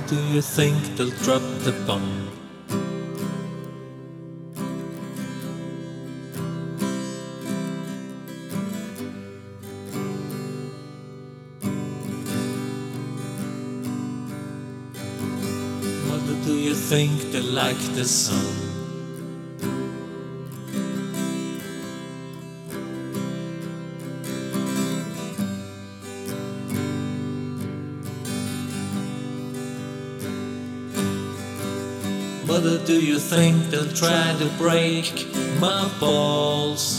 do you think they'll drop the bomb? Mother, do you think they like the sun? Mother, do you think they'll try to break my balls?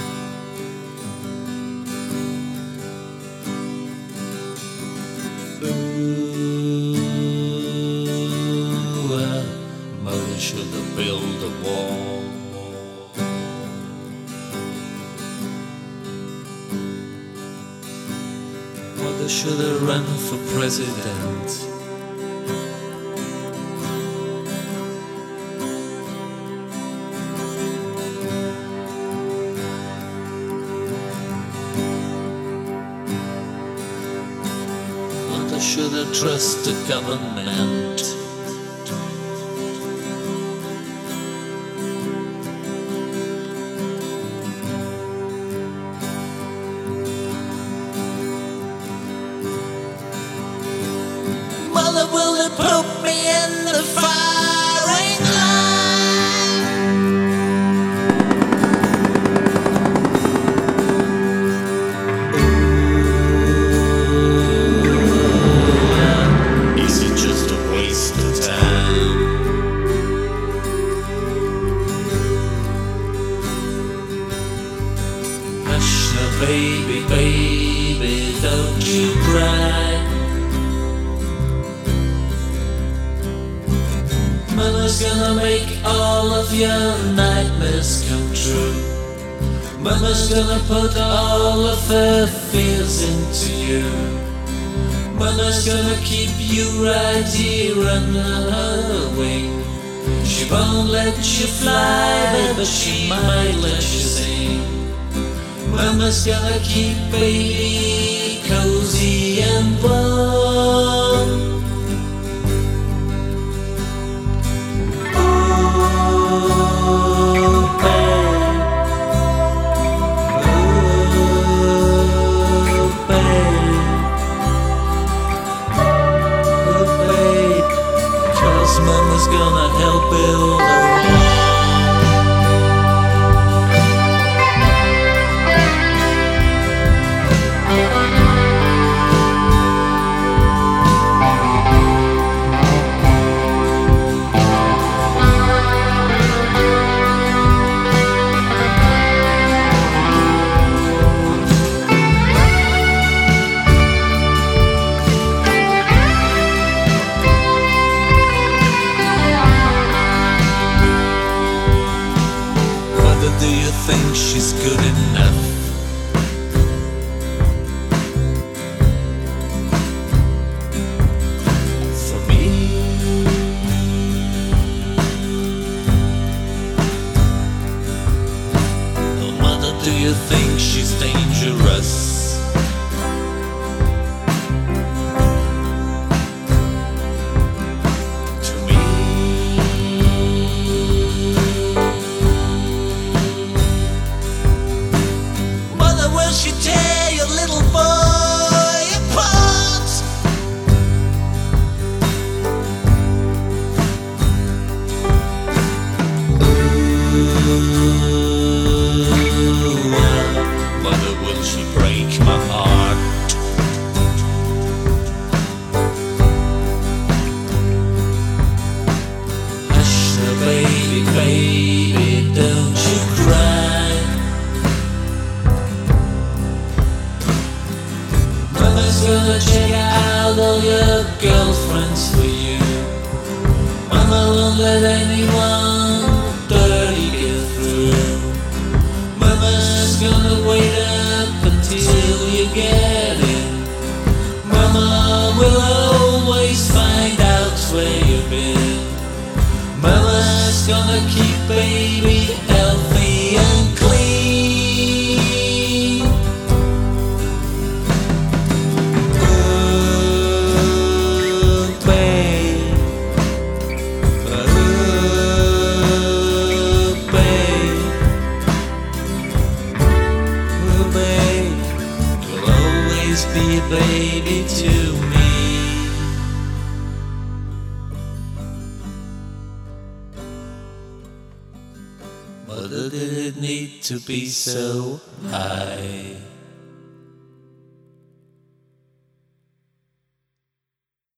Ooh, Mother should have built a wall. Mother should have run for president. Should I trust the government? Mother, will they put me in the firing line? Is it just a waste of time? Hush now, baby, baby, don't you cry. Mama's gonna make all of your nightmares come true. Mama's gonna put all of her fears into you. Mama's gonna keep you right here under her wing. She won't let you fly, but she might let you sing. Mama's gonna keep baby cozy and warm. Mama's gonna help build a wall. Do you think she's good enough? For me? Oh, Mother, do you think she's dangerous? She tear your little boy apart. Ooh, Mother, will she break my heart? Hush now, baby, baby, don't you cry. Mama's gonna check out all your girlfriends for you. Mama won't let anyone dirty get through. Mama's gonna wait up until you get in. Mama will always find out where you've been. Mama's gonna keep baby healthy and clean. Babe. be a baby to me. Mother, did it need to be so high?